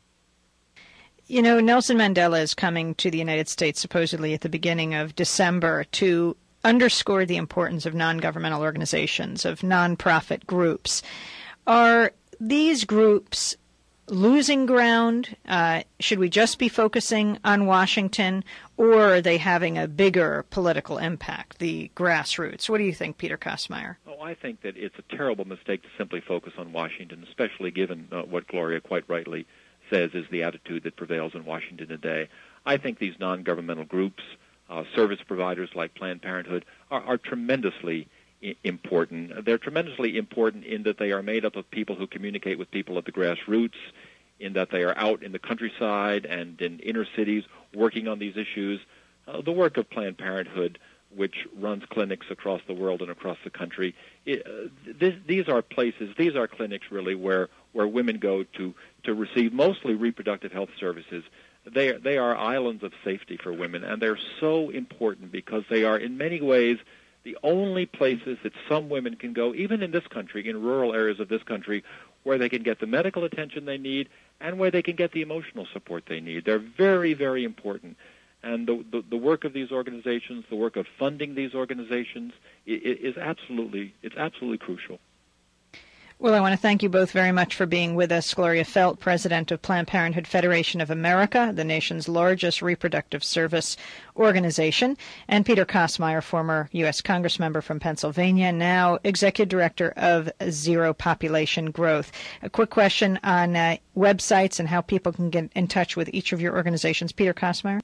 You know, Nelson Mandela is coming to the United States supposedly at the beginning of December to underscore the importance of non-governmental organizations, of nonprofit groups. Are these groups losing ground? Should we just be focusing on Washington, or are they having a bigger political impact, the grassroots? What do you think, Peter Kosmeier? Oh, I think that it's a terrible mistake to simply focus on Washington, especially given what Gloria quite rightly says is the attitude that prevails in Washington today. I think these non-governmental groups, service providers like Planned Parenthood, are tremendously important. They're tremendously important in that they are made up of people who communicate with people at the grassroots, in that they are out in the countryside and in inner cities working on these issues. The work of Planned Parenthood, which runs clinics across the world and across the country, these are places, these are clinics really where women go to receive mostly reproductive health services. They are islands of safety for women, and they're so important because they are in many ways the only places that some women can go, even in this country, in rural areas of this country, where they can get the medical attention they need and where they can get the emotional support they need. They're very, very important. And the work of these organizations, the work of funding these organizations, is absolutely crucial. Well, I want to thank you both very much for being with us. Gloria Feldt, president of Planned Parenthood Federation of America, the nation's largest reproductive service organization, and Peter Kosmeier, former U.S. Congressmember from Pennsylvania, now executive director of Zero Population Growth. A quick question on websites and how people can get in touch with each of your organizations. Peter Kosmeier?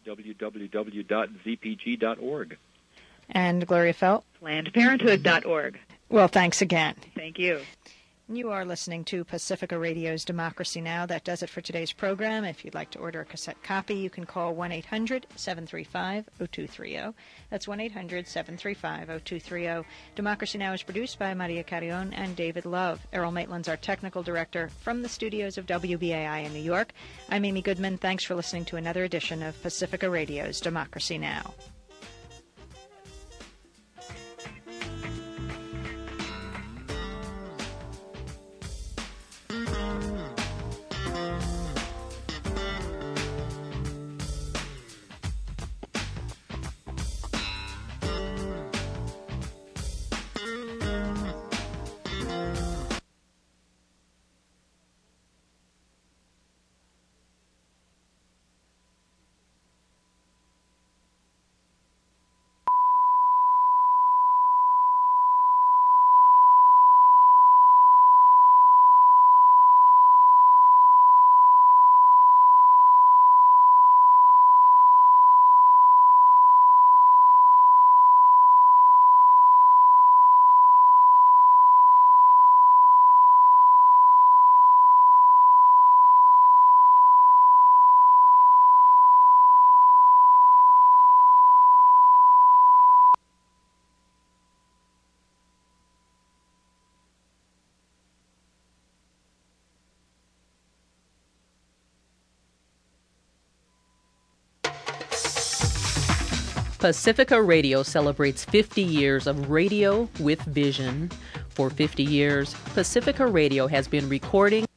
www.zpg.org. And Gloria Feldt? PlannedParenthood.org. Well, thanks again. Thank you. You are listening to Pacifica Radio's Democracy Now! That does it for today's program. If you'd like to order a cassette copy, you can call 1-800-735-0230. That's 1-800-735-0230. Democracy Now! Is produced by Maria Carrion and David Love. Errol Maitland's our technical director from the studios of WBAI in New York. I'm Amy Goodman. Thanks for listening to another edition of Pacifica Radio's Democracy Now! Pacifica Radio celebrates 50 years of radio with vision. For 50 years, Pacifica Radio has been recording